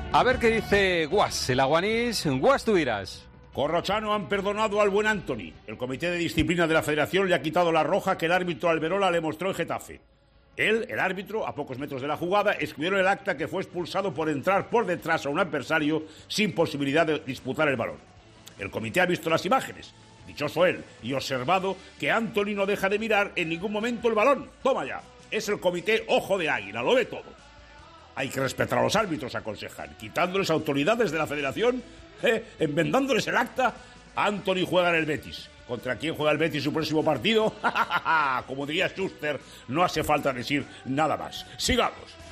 A ver qué dice Guas, el aguanís. Guas, tú dirás. Corrochano han perdonado al buen Antony. El comité de disciplina de la federación le ha quitado la roja que el árbitro Alberola le mostró en Getafe. Él, el árbitro, a pocos metros de la jugada, escribió en el acta que fue expulsado por entrar por detrás a un adversario sin posibilidad de disputar el balón. El comité ha visto las imágenes, dichoso él, y observado que Antony no deja de mirar en ningún momento el balón. Toma ya, es el comité ojo de águila, lo ve todo. Hay que respetar a los árbitros, aconsejan, quitándoles autoridades de la federación, enmendándoles el acta. Antony juega en el Betis. ¿Contra quién juega el Betis su próximo partido? Como diría Schuster, no hace falta decir nada más. Sigamos.